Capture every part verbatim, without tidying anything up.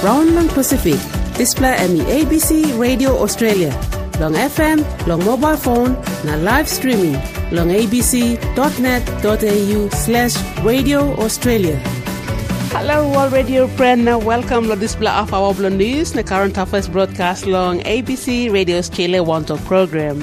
round lang Pacific. Display M E A B C Radio Australia. Long F M, long mobile phone, na live streaming. Long abc.net.au slash radio Australia. Hello, World Radio friend. Now welcome to display of our news. The current affairs broadcast long A B C Radio Australia One Talk program.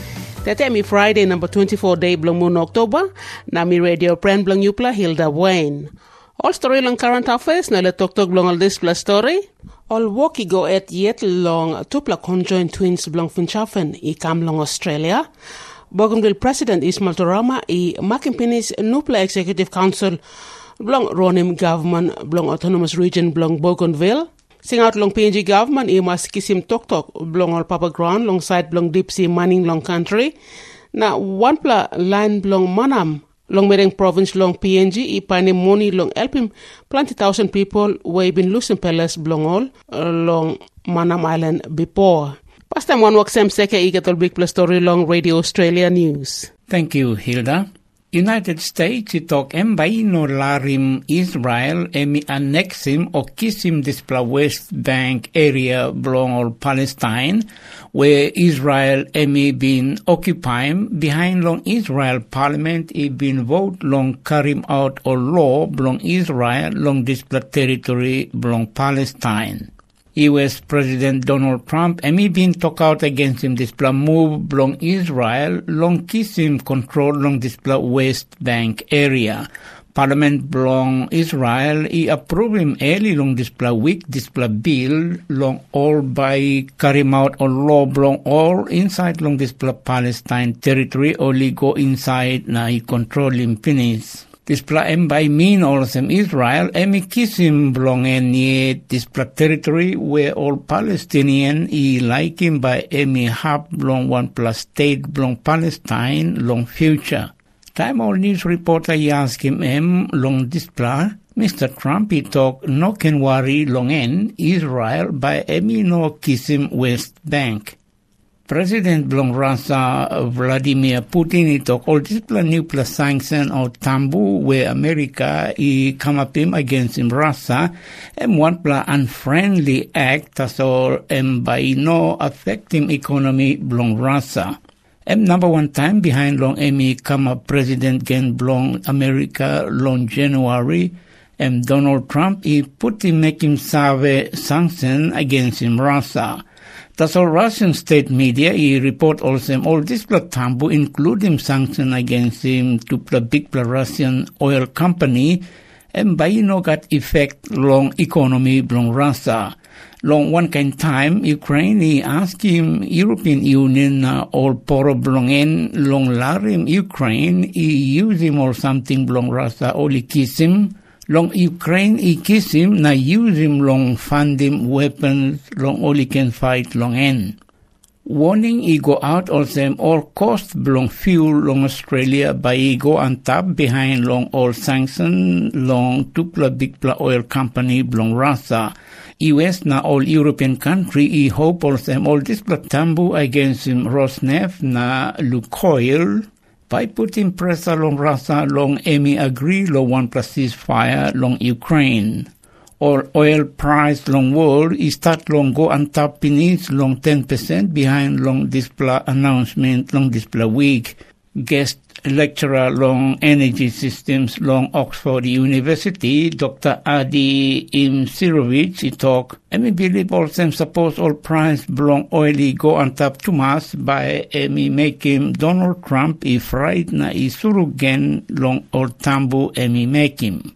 Tete mi Friday number twenty-four day blong moon October. Na mi radio friend blong yupla Hilda Wayne. All story long current affairs na le tok tok blong all display story. All walkie go at yet long tupla conjoined twins blong funchafen I kam long Australia. Bougainville President Ismail Turama I Mackinpinis Nupla Executive Council blong Ronim Government blong Autonomous Region blong Bougainville. Sing out long P N G Government I mas kisim tok tok blong all Papa Ground long side blong Deep Sea Mining long country. Na one pla line blong Manam long Mereng Province long P N G I pane money long helping plenty thousand people we been losing palace blong all uh, long Manam Island before. Past time one work sem seke I get all big plus story long Radio Australia News. Thank you, Hilda. United States itok embay no larim Israel emi annexim o kisim displa West Bank area belong all Palestine where Israel emi been occupying behind long Israel parliament I been vote long carrying out or law belong Israel long displa territory belong Palestine. U S President Donald Trump emi been talk out against him displa move long Israel long kiss him control long displa West Bank area. Parliament belong Israel I approve him early long displa week displa bill long all by carry out or law belong all inside long displa Palestine territory only go inside na I control him finish. Displa embay mean also Israel emi kisim belong any displa territory where all Palestinian I like him by emi half belong one plus state belong Palestine long future. Time all news reporter I ask him em long displa Mister Trump he talk no can worry long en Israel by emi no kisim West Bank. President belong Russia Vladimir Putin he talk all this plan new plus sanction or tambu where America he come up him against him Russia and one plan unfriendly act that's all and by no affecting economy belong Russia. And number one time behind long Emmy come up President again belong America long January and Donald Trump he put him make him serve sanction against him Russia. That's all Russian state media, he report also all this tambu including sanction against him to the big Russian oil company and by no got effect long economy belong Russia. Long one kind time, Ukraine he asked him European Union uh, all poro belong in long larim Ukraine he use him or something belong Russia only kiss him. Long Ukraine he kiss him na use him long fund him weapons long only can fight long end. Warning he go out also all cost belong fuel long Australia by he go on top behind long all sanction long tupla big pla oil company belong Russia. U S na all European country he hope also all this pla tambu against him Rosneft na Lukoil. By putting pressure long Russia, long Emi agree long one plus ceasefire long Ukraine. Or oil price long world is start long go on top beneath long ten percent behind long display announcement long display week. Guest lecturer long energy systems long Oxford University, Doctor Adi Imsirovic, he talk, Emi believe also suppose all price belong oily go on top too much by Emi make him Donald Trump if right na isurugen long all tambu Emi make him.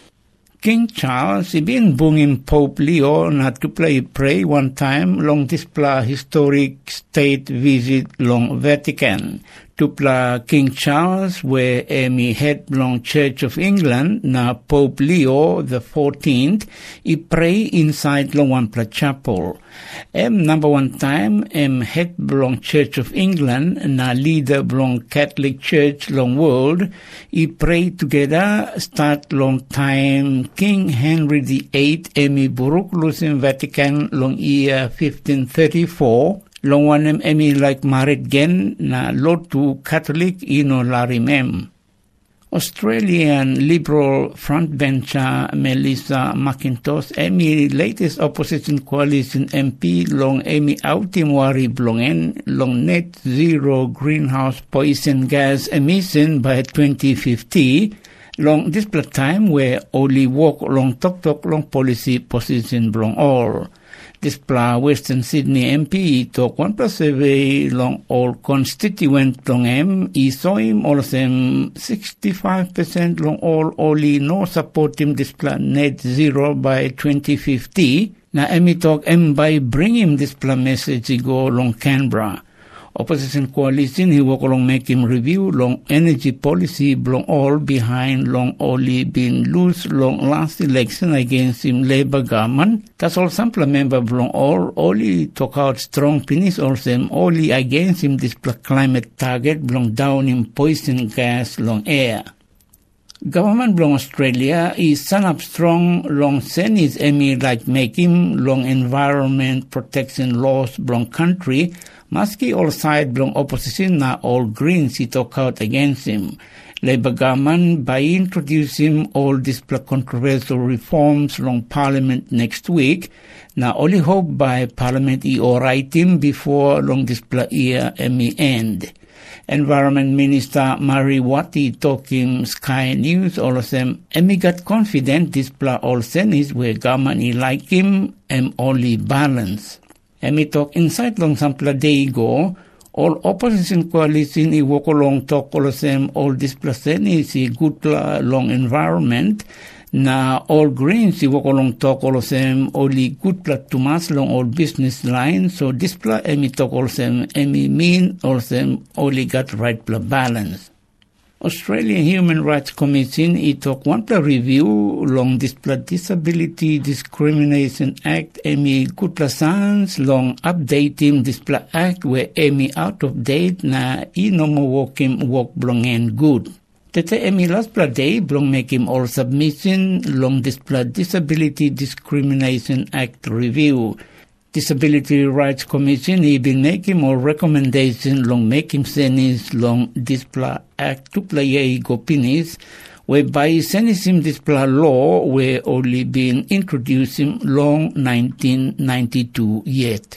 King Charles, he been bunging Pope Leo not to play pray one time long display historic state visit long Vatican. Tupla King Charles where Emi head long Church of England na Pope Leo the fourteenth he pray inside long one pla chapel. Em number one time em head belong Church of England na leader belong Catholic Church long world he pray together start long time King Henry the eighth Emi buruk lusin Vatican long year fifteen thirty-four. Long one em Emi like married gen na lot to Catholic ino larimem. Australian Liberal frontbencher Melissa McIntosh, Amy latest opposition coalition M P long Amy Autimwari blongen long net zero greenhouse poison gas emission by twenty fifty, long this time where only walk long tok tok long policy position blong all. This pla Western Sydney M P talk one plus survey long all constituent long M I saw him all them sixty-five percent long all only no support him this plan net zero by twenty fifty. Na M talk M by bring him this plan message he go long Canberra. Opposition coalition he walk along make him review long energy policy belong all behind long only been lose long last election against him Labour government. That's all sample member belong all only talk out strong finish all them only against him this climate target belong down in poison gas long air. Government belong Australia is stand up strong long Senate Emmy like make him long environment protection laws belong country. Maski all side belong opposition na all Greens he talk out against him. Labour government by introducing all these controversial reforms long Parliament next week. Now only hope by Parliament he alright him before long this year Emmy end. Environment Minister Murray Watty talking Sky News all of them Emmy got confident this all Senate where government he like him and only balance. Emi talk inside long sample day ago, all opposition coalition i walk along talk all of them, all this plus is a good long environment. Na all Greens i walk along talk all of them, only good plus to mass long all business line. So this plus emi talk all of them, emi mean all of them only got right plus balance. Australian Human Rights Commission it took one plus review long this plus Disability Discrimination Act Emi good plus sans long updating this plus act where Emi out of date na I no more walk him walk blong and good. Tete Emi last plus day blong make him all submission long this plus Disability Discrimination Act review. Disability Rights Commission he been making more recommendation long making senis long displa act to play a go pinis whereby senism displa law where only been introducing long nineteen ninety-two yet.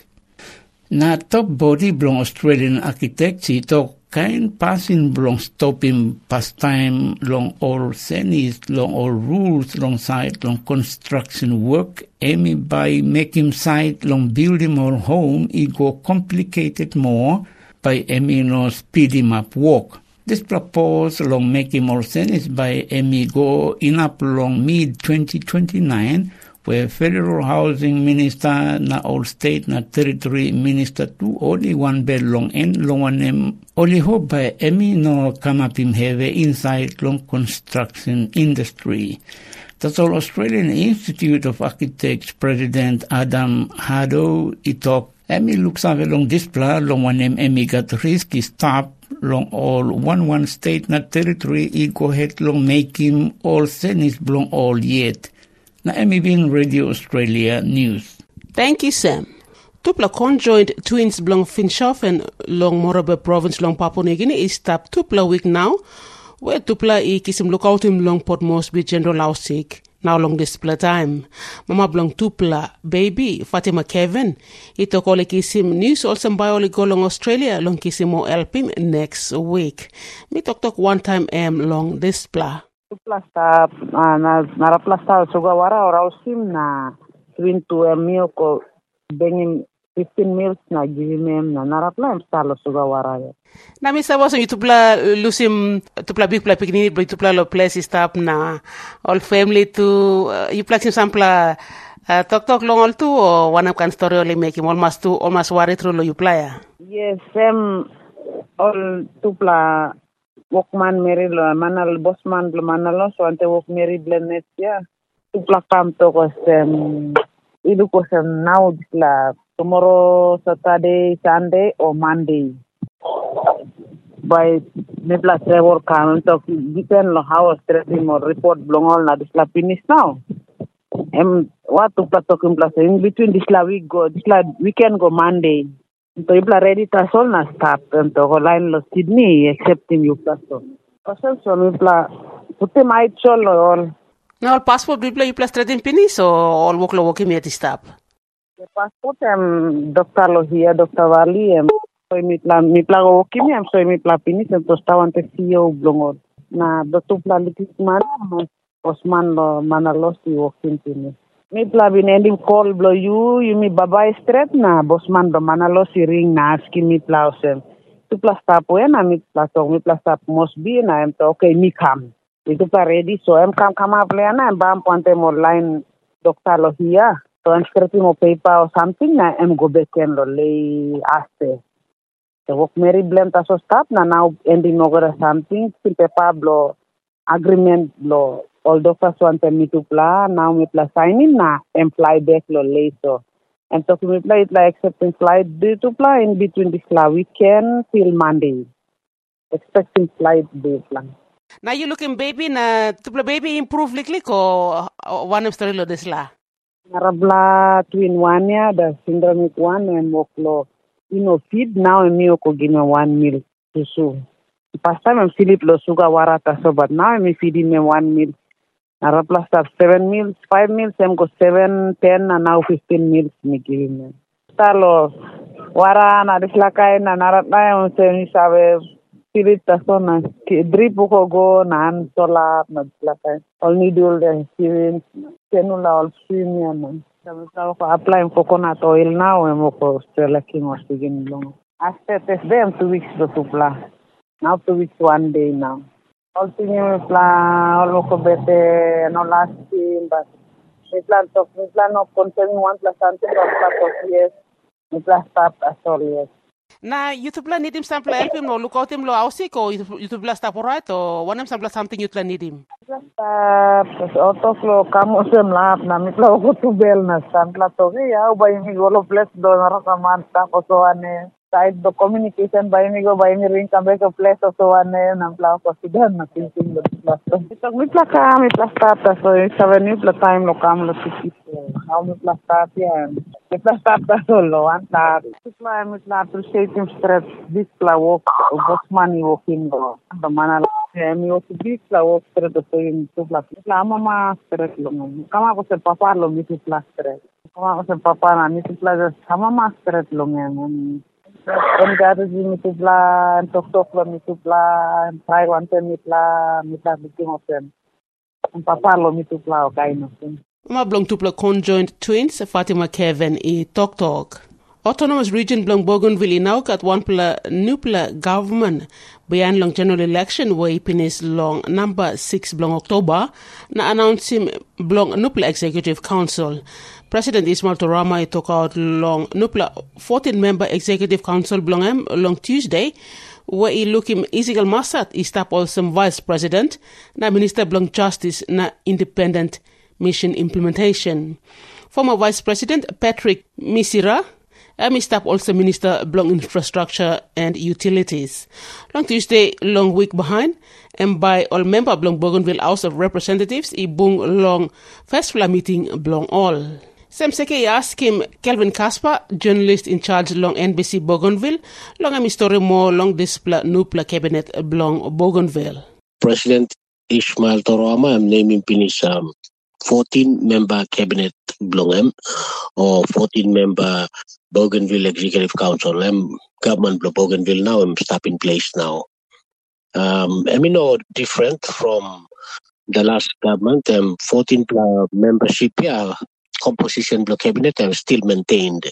Na top body belong Australian architects he talk kind passing belong stopping pastime long all senis long all rules long side long construction work Amy by making site long building more home it go complicated more by Amy no speed him up walk. This propose long making more sense by Amy go in up long mid twenty twenty-nine where Federal Housing Minister na all state na territory minister to only one bed long and long one name only hope by Amy no come up him have inside long construction industry. That's all Australian Institute of Architects President Adam Haddo he talk Amy looks over long display long one name Amy got risky stop long all one one state na territory he go ahead long make him all senis belong all yet. Na Emi bin Radio Australia News. Thank you, Sam. Tupla conjoined twins belong Finschhofen long Morobe province long Papua New Guinea is tap Tupla week now, where Tupla i kisim look out him long Port Moresby General Lausik, now long display time. Mama belong Tupla baby Fatima Kevin. Ito kole kisim news also bioli go long Australia long kisim mo help him next week. Me talk talk one time am long display. Plasta na nara plasta sugawara ora usim na twintu emio ko bengin fifteen meals na givim na nara plan stalo sugawara ya na mi sabo so itupla lusim tupla big pla picnic but tupla lo place stop na all family to uh, you plak sampla uh, tok tok long all tu o one kan story only make him almost to almost worry through lo you playa yes um all tupla Walkman Mary lo manal bosman lo manalo so ante walk Mary blenet ya tupla kam to ko sem idu ko sem now la tomorrow Saturday Sunday or Monday by me plus Trevor kam to depend lo how stress more report belong all na this la finish now em what tupla to kim plus in between this la week go this la weekend go Monday. So if la ready to sol na start and to line lo Sydney except in you plus. Osel so mi pla puti mai cholo all. Na all passport bibla you plus threatin pinis o all work lo working me at stop. The passport em Doctor Lohia, Doctor Wali em so mi pla mi pla go kimi em so mi pla pinis em to tawan te C E O blongor. Na dotu pla litis mana Osman lo mana lo si working pinis. Mi pla bin ending call blo you you mi baba straight na bosman do mana lo si ring na aski mi pla osel. Tu pla stop na mi pla to mi pla stop must be na em to okay mi kam. Itu pla ready so em kam kam up le na em bam ponte mo line Doctor Lohia. So I'm scripting a paper or something na em go back and lo lay aste. The work Mary blend so stop na now ending over something till paper blo agreement blo all doctors want me to pla now me pla signing na em fly back lo lay so. And so me pla it like accepting flight due to pla in between this la weekend till Monday. Expecting flight date lang. Now you looking baby na tupla baby improve liklik o one of story lo this la. Narabla twin one ya the syndromic one and moklo ino feed now and mio ko gina one meal susu. Past time I'm Philip lo suga warata so but now I'm feeding me one meal. Narabla start seven meals, five meals, I'm go seven, ten and now fifteen meals me giving me. Stalo wara na dislakai na naratna yung se ni sabe Philip tasona drip ko go nan solar na dislakai. All need all the syringe. Tenula all premium man. Kami tahu ko applying coconut oil now emo ko selecting was begin long. After test them two weeks to tupla. Now two weeks one day now. All thing you pla all ko bete no last team but we plan to we plan of concerning one plus something of part of yes. We plan start as all yes. Na YouTube la need him sample help him no look out him lo ausik o YouTube la stop alright o one him sample something you need him. Stop auto flow kamu sem lap na mitla ko tubel na sample to ya o bay mi golo plus do na rakaman ta ko so ane side do communication bay mi go bay mi ring kambe ko plus so ane na pla ko sidan na thinking do plus to ito mitla ka mitla start so seven ni pla time lo kam lo tiki how mitla start ya mitla start solo anta mitla mitla appreciate him stress this pla work bosman working do the mana mi o big pla work stress so in to pla pla mama stress lo kama ko se papa lo mi pla stress kama ko se papa na mi pla sama ma stress lo men en gado ji mi pla tok tok lo mi pla try one time mi pla mi pla biking of them papa lo mi pla o kai no Ma blong tupla conjoint twins Fatima Kevin e Tok Tok. Autonomous region blong Bougainville inauk at one pla nupla government bayan long general election way pinis long number six blong October na announce him blong nupla executive council. President Ismail Torama e took out long nupla fourteen member executive council blong em long Tuesday where he look him Ezekiel Massat is tap also vice president na minister blong justice na independent mission implementation. Former Vice President Patrick Misira um, is also Minister Blong Infrastructure and Utilities. Long Tuesday, long week behind, and by all member Blong Bougainville House of Representatives, i bung long first fla meeting Blong all. Sam Seke asked him Kelvin Kasper, journalist in charge long N B C Bougainville, long am story more long display nupla cabinet Blong Bougainville. President Ismail Torama, I'm naming Pinis um, fourteen-member cabinet blongem or fourteen-member Bougainville Executive Council. I'm government of Bougainville now. I'm stop in place now. Um, I mean, no different from the last government. Um, fourteen uh, membership, yeah, composition block cabinet. I'm still maintained.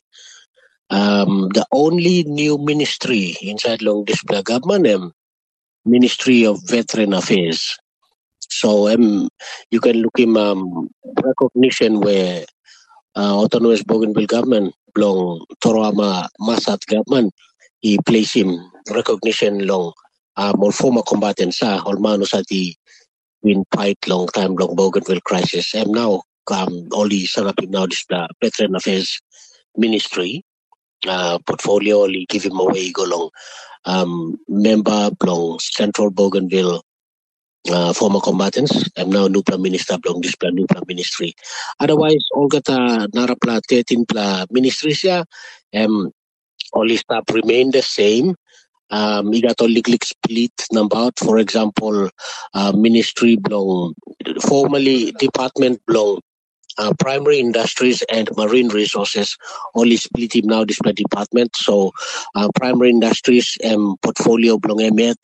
Um, the only new ministry inside long display government, um, Ministry of Veteran Affairs. So um, you can look him um, recognition where uh, autonomous Bougainville government belong Torama Massat government. He place him recognition long um, or former combatants ah or manus at the win fight long time long Bougainville crisis. And now um, only set up him now this uh, Veteran Affairs Ministry uh, portfolio. Only give him away go long um, member belong Central Bougainville. Uh, former combatants. I'm now new Prime Minister belong this new Prime Ministry. Otherwise, all got uh, narapla thirteen pla ministries yeah. Um, only staff remain the same. Um, iga to liglig split number, for example, uh, ministry belong, formerly department belong, uh, primary industries and marine resources, only split him now display department. So uh, primary industries and portfolio belong emet,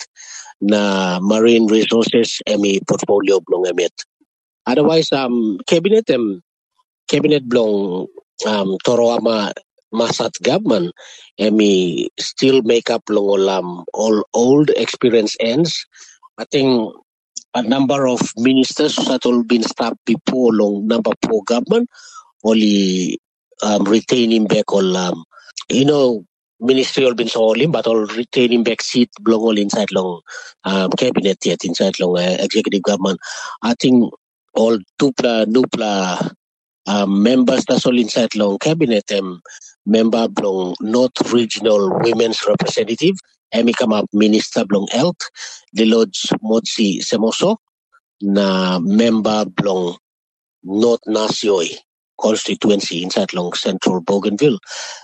na marine resources emi portfolio belong emet. Otherwise, um, cabinet um, cabinet belong um, Toroama Masat government, emi still make up long all, um, all old experience ends. I think a number of ministers that all been stabbed before long number four government only um, retain him back all um, you know ministry all been so him but all retain him back seat belong all inside long um, cabinet yet inside long uh, executive government. I think all tupla nupla um, members that's all inside long cabinet um, member belong North Regional Women's Representative, emi come up Minister belong Health, the Lodge Motsi Semoso, na member belong North Nasioy constituency inside long Central Bougainville.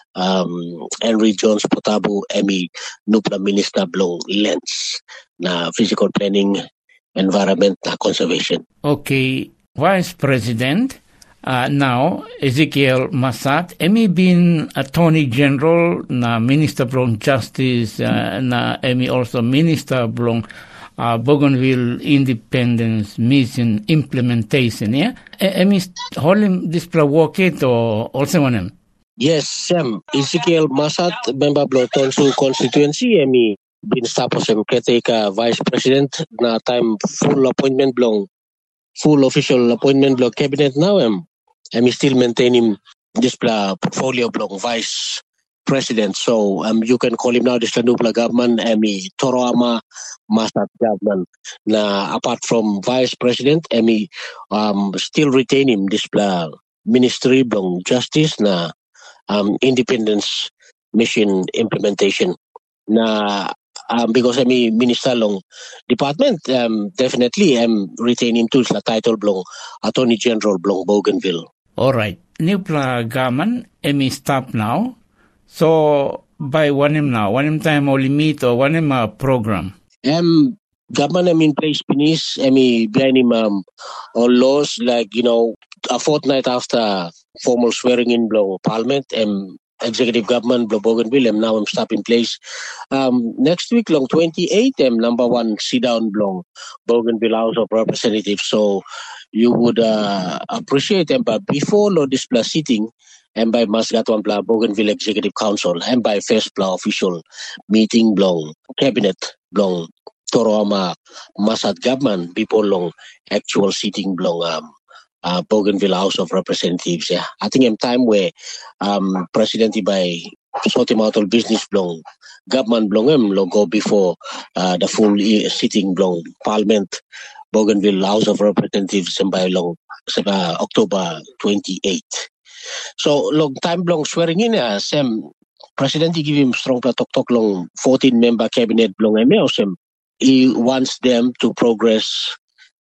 Um, Henry Jones Potabu, emi nupla Minister belong Lens, na physical planning, environment, na conservation. Okay, Vice President. Uh, now, Ezekiel Masat, emi bin Attorney General, na Minister belong Justice, uh, na emi also Minister belong uh, Bougainville Independence Mission Implementation, yeah? Emi holim display work it or also one him? Yes, Sam. Ezekiel Masat, member belong Tonsu constituency, emi bin stapos em caretaker Vice President, na time full appointment belong, full official appointment belong cabinet now, em. I'm still maintaining this portfolio belong Vice President. So um, you can call him now this Nupla government, Emi Toroama Masat government. Na apart from Vice President, Emi um, still retain him this Ministry belong Justice na um, Independence Mission Implementation. Na um, because Emi Minister long department, um, definitely I'm retaining tools na title belong Attorney General belong Bougainville. All right. Nupla government, emi stop now. So, by one him now, one him time only meet or one him uh, program? Um, government I'm in place, Pinis, emi behind him um, all laws, like, you know, a fortnight after formal swearing in blow parliament, um, executive government, blow Bougainville, and now I'm stop in place. Um, next week, long twenty-eight, um, number one, sit down, blow Bougainville House of Representatives. So, you would uh, appreciate them, but before law display sitting, and by Masgatwan Bla Bougainville Executive Council, and by first Bla official meeting long cabinet long Toroama Masat government before long actual sitting long um, uh, Bougainville House of Representatives. Yeah, I think in time where um President by sorting out all business long government long em long go before uh, the full sitting long Parliament. Bougainville House of Representatives by long uh, October twenty-eighth. So long time long swearing in uh, Sam President he give him strong talk talk long fourteen member cabinet long M L Sam he wants them to progress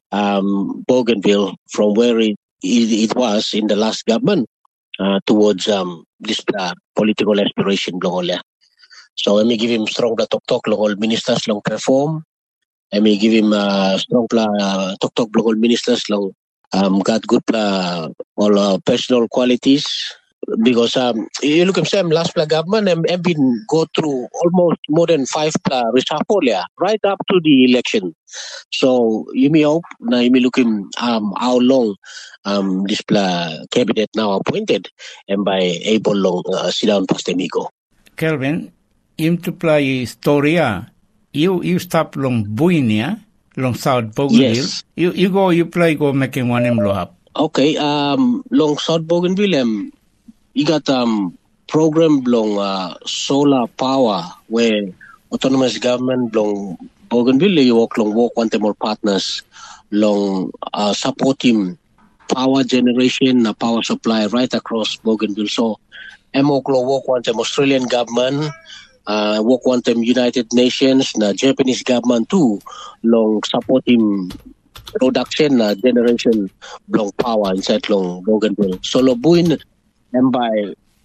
um, Bougainville from where it, it, it was in the last government uh, towards um, this uh, political aspiration long all. So let me give him strong talk talk long all ministers long perform. I may give him uh, strong pla uh, talk talk local ministers long um got good pla all uh, personal qualities because um you look at Sam last pla government and have been go through almost more than five pla reshuffle yeah, right up to the election. So you may hope now you may look him um how long um this pla cabinet now appointed and by able long uh, sit down past amigo. Kelvin, him to play Storia. You you stop long Buinia, long South Bougainville. Yes. You you go you play go making one him blow up. Okay, um long South Bougainville um you got um program long uh, solar power where autonomous government long Bougainville you work long work one more partners long uh, supporting power generation, uh, power supply right across Bougainville. So M O C L O work one time Australian government. Uh, work one time United Nations, na Japanese government too, long supporting production, na generation, long power inside long Bougainville. So Lobuin, and by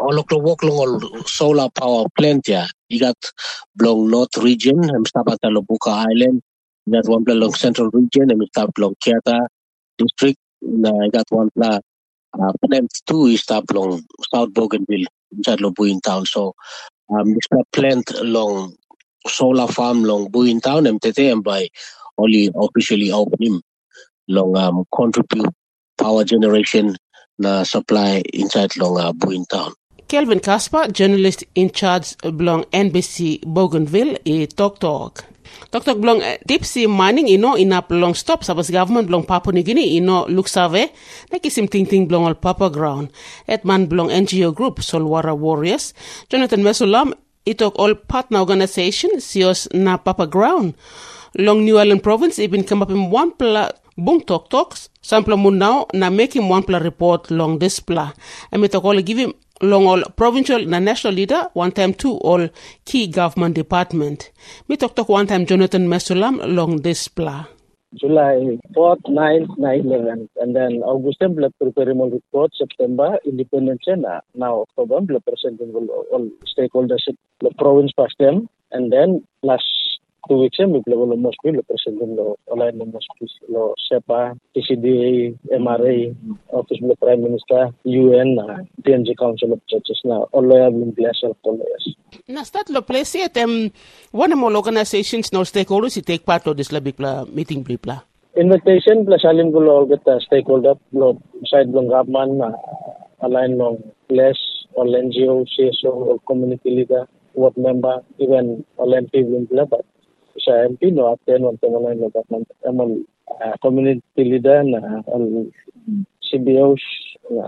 all of the work long all solar power plant ya. You got belong North region, I'm stop at Lobuka Island. You got one belong Central region, I'm stop belong Kiata district. I got one pla uh, plant two is stop belong South Bougainville, inside Lobuin town. So um this plant along solar farm long Buin town, M T T M by only officially open him long um contribute power generation na supply inside long uh, Buin town. Kelvin Casper, journalist in charge belong N B C Bougainville, e Tok Tok. Tok Tok belong deep sea mining, you know, in up long stop, sabas government belong Papua New Guinea, you know, look save, nakisim ting ting belong all Papa ground. Etman belong N G O group, Solwara Warriors. Jonathan Mesulam, e tok all partner organization, sios na Papa ground. Long New Ireland province, even come up in one pla bung Tok Toks, sample munao, na make him one pla report long this pla. And me tok all give him long all provincial na national leader, one time two all key government department. Me talk talk one time Jonathan Mesulam long this pla. July fourth, ninth, nine, eleventh, and then August blood preparing report, September, independence na now October, blood presenting all, all stakeholders, the province past them, and then last two weeks, we will almost be the president of Align Lo SEPA, T C D A, M R A, Office of the Prime Minister, U N, T N G Council of Churches, now all lawyer in place of lawyers. Na start lo place it um one more organizations no stakeholders who take part of this big meeting blipla. Invitation plus alim gulo get stakeholder lo side long government align long place all N G O, C S O, or community leader, ward member, even all M P blipla, but sa M P no attend one time online government amal community leader na C B Os na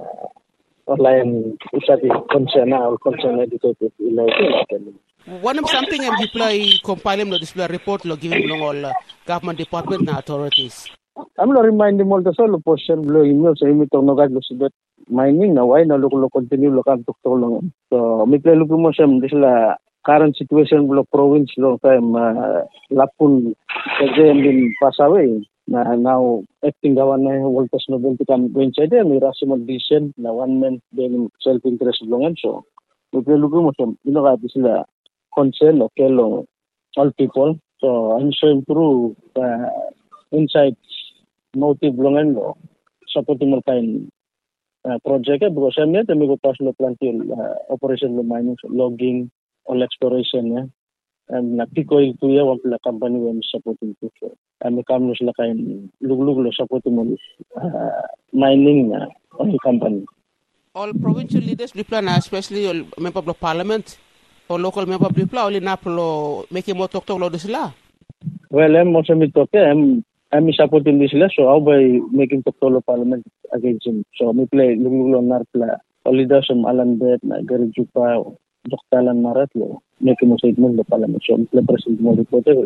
online usati concern or concern educated ilo ito. One of something I'm deploy compile no display report lo giving long all uh, government department na authorities. I'm not reminding mo the solo portion lo email sa imi tong nagad lo sibet mining na why na lo lo continue lo kan tuk long. So mi play lo mo siya disla current situation lo province long time uh, lapun kajem din pasawe na now acting gawan na voltas no benti kan going side mi rational decision na one man then self interest longan so mi play lo mo siya ino ka disla concern okay long all people so I'm sure improve uh, inside motive longan lo supporting mo kain uh, project because I'm yet mi ko pas lo plantil uh, operation lo mining so, logging all exploration ya and napiko itu ya wala company when supporting to so ami kamno sila kain luglug lo supporting mo uh, mining na all company all provincial leaders plan especially all member of parliament or local member of plan only na pro make mo tok tok lo sila well I'm also me talk I'm I'm supporting this sila so how by making tok tok lo parliament against him so me play luglug lo nar pla all leaders from Alanbet na Garijupa Doktalan Marat lo make mo statement lo pala so le president mo report lo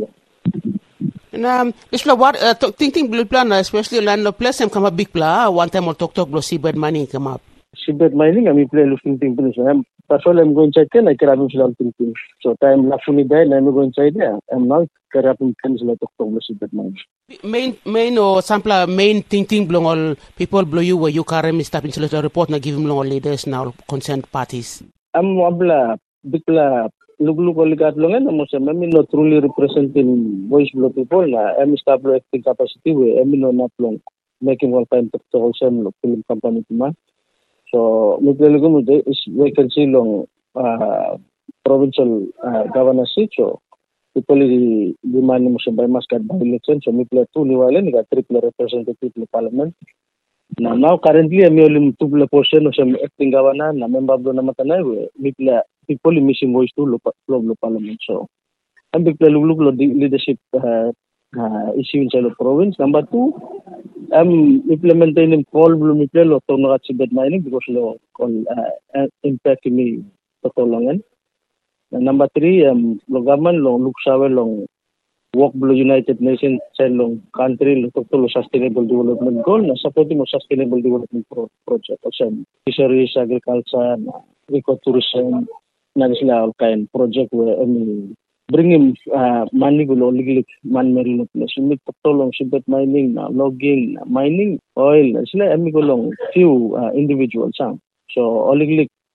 na isla what uh, think think blue plan especially land no place em kama big pla one time or talk talk lo seabed mining come up seabed mining ami play lo think think so I'm personally I'm going check na kirabim sila thinking so time la funi day na I'm going check there I'm not kirabim kan sila talk talk lo seabed mining main main or sample main thinking blong all people blow you where you carry stop in sila report na give him long all leaders now concerned parties am wabla bigla luglug oligat longan mo sa mami no truly representing voice of people na am establish acting capacity we am no not long making one time to also lo film company kuma so midlugo mo is vacancy long uh, provincial uh, governorship so people di demand mo sa by mascad by election so midla two niwala ni ka triple representative in parliament. Now, now currently I'm only two portion of some acting governor na member of the namatana we people missing voice to lo lo parliament so ang bigla luglug lo leadership uh, uh, issue in the province. Number two I'm implementing call blue mitla lo to na sibed mining because lo call uh, impact me totolangan. Number three um lo government lo luksawe long work blue United Nations long country lo to sustainable development goal na supporting mo sustainable development pro- project also fisheries agriculture ecotourism na sila kind project where um, bringing uh, money gulo liglig man marino plus mit tolong sibet mining na logging na mining oil na sila ami gulong few uh, individuals sang so oliglig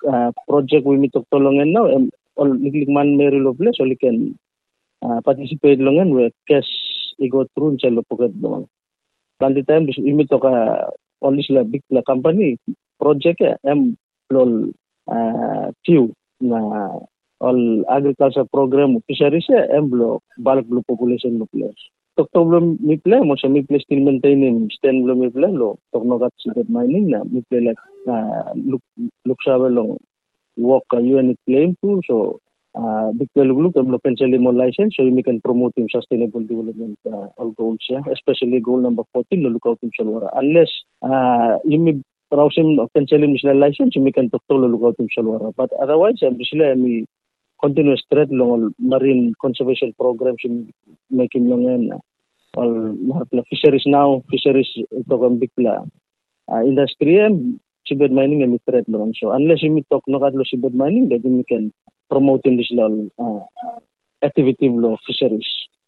uh, project we meet tolongan now, um, all liklik man Mary Loveless, all can uh, participate longan where cash I go through in lo pocket long. By the time we meet ka all this la big la company project eh, am lol uh, few na all agriculture program fisheries eh, am lo bulk lo population lo place. Tok problem mi play mo sa mi play still maintaining stand lo mi play lo tok no gat seabed mining na mi play like uh, look look sa long work uh, U N claim to so uh, big play look am lo potentially more license so we can promote in sustainable development uh, all goals yeah especially goal number fourteen lo look out in Salwara unless uh, you may browse him potentially missional license we can talk to lo look out in Salwara but otherwise I'm uh, mi continuous threat long marine conservation programs in making long and all fisheries now fisheries ito ang big la uh, industry and seabed mining and threat long so unless you talk no kadlo seabed mining then you can promote in this law uh, activity law fisheries.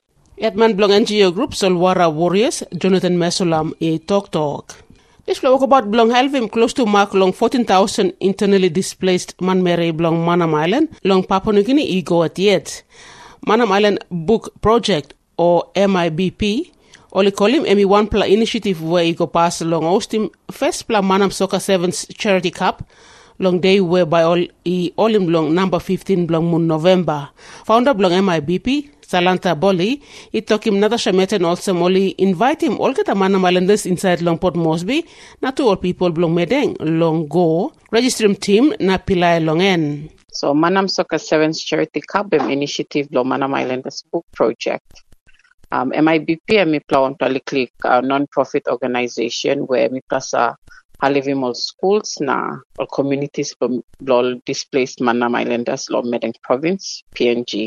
Edman Blong N G O Group Salwara Warriors Jonathan Mesolam a talk talk. This flow about Blong Helvim close to mark long fourteen thousand internally displaced Manmere Blong Manam Island, long Papua New Guinea ego at yet. Manam Island Book Project or M I B P, only call him Emi One Pla initiative where ego pass along hosting first Pla Manam Soccer Sevens Charity Cup, long day where by all e all him long number fifteen Blong Moon November. Founder Blong M I B P, Salanta Boli, it took him Natasha Meten also Molly invite him all get a Manam Islanders inside Long Port Mosby, not to all people Blong Medeng, Long Go, register him team na Pilai Long N. So Manam Soccer Sevens Charity Cup initiative Blong Manam Islanders Book Project. Um, M I B P mi plan to click a non-profit organization where mi plasa halivim all schools na all communities blol displaced Manam Islanders lo Medeng province P N G.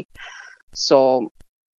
So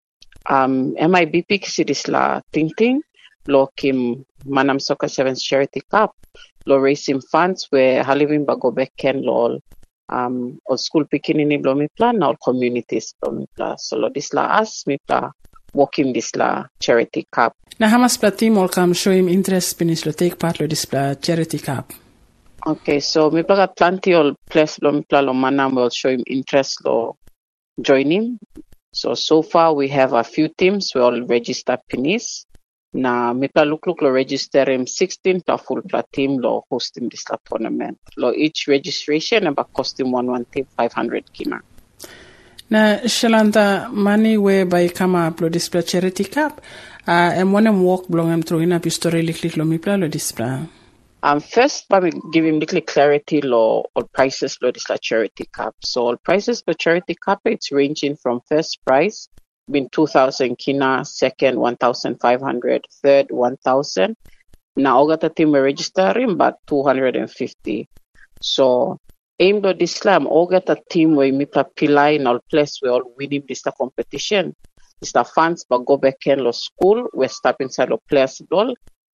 um, M I B P kisi disla tingting lo kim Manam Soccer Sevens Charity Cup lo raising funds where halivim bago beken lo um all school pikinini blo mi plan na all communities blo mi plan so lo disla as mi plan walking this la charity cup. Na hamas pla team all come show him interest pinis lo take part lo this pla charity cup. Okay, so mi pla plenty all place lo mi pla lo Manam will show him interest lo join him. So so far we have a few teams we all register pinis. Na mi pla look look lo register him sixteen pla full pla team lo hosting this la tournament. Lo each registration about costing one one team five hundred kina. Na Shalanta money where by kama upload display charity cup uh and one em walk blong em throw in up story likely lo mi pla lo display. Um first by me give him little clarity lo all prices lo display charity cup. So all prices for charity cup it's ranging from first price been two thousand kina, second one thousand five hundred, third one thousand. Now all got a team registering but two hundred fifty. So aim do this slam all get a team where me pla pilai in all place we all winning this the competition. This the funds but go back in lo school we step inside lo players ball.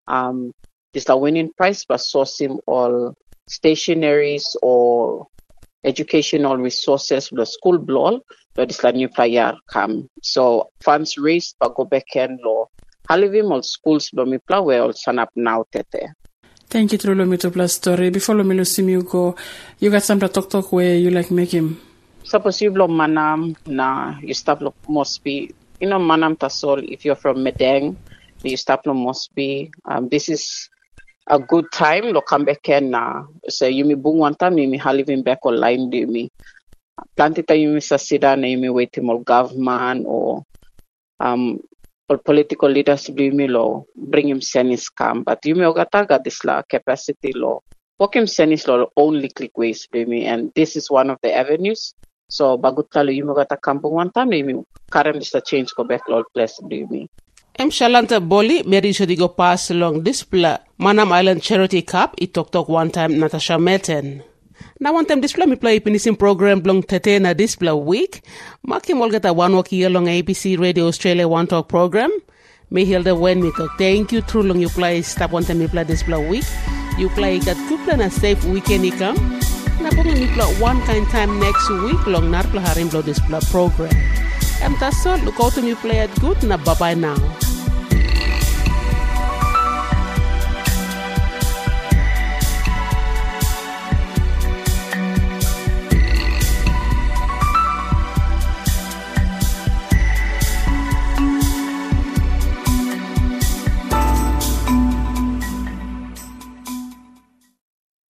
Um this the winning prize but sourcing all stationaries or educational resources for the school ball but this the new player come. So funds raised but go back in lo halivim all schools but me pla we all sign up now tete. Thank you, Trulo Mitopla story. Before Lomilo Simu go, you got some talk talk where you like make him. Suppose you blow Manam na you stop lo Mosby. You know Manam Tasol, if you're from Medeng, you stop lo Mosby. Um this is a good time lo come back and na so you me bung one time you me haliving back online do me. Plantita you me sa sida na you me wait more government or um or political leaders bring me law, bring him senis come, but you may ogataga this la capacity law. Walk him senis law only click ways bring me, and this is one of the avenues. So bagutalo you may gata kampung one time, you may current this la change go back law place bring me. M Shalanta Boli, Mary Shodigo pass along this pla Manam Island Charity Cup, it talk talk one time Natasha Meten. Now one time display me play pinisim program blong tete na display week. Maki molgata one walk year long A B C Radio Australia One Talk program. Me hilda when me talk. Thank you true long you play stop one time me play display week. You play got good plan a safe weekend ikam. Na po me play one kind time next week long nar play harim blow display program. Em tasol look out to me play it good na bye bye now.